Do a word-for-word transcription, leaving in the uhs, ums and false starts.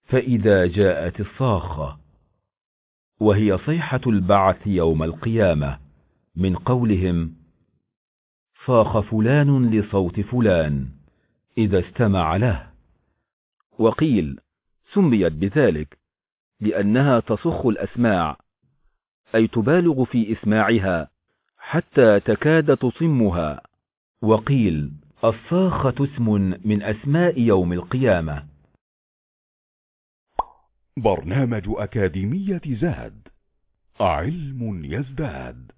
فإذا جاءت الصاخة، وهي صيحة البعث يوم القيامة، من قولهم: صاخ فلان لصوت فلان إذا استمع له. وقيل سميت بذلك لأنها تصخ الأسماع، أي تبالغ في إسماعها حتى تكاد تصمها. وقيل الصاخة اسم من أسماء يوم القيامة. برنامج أكاديمية زاد، علم يزداد.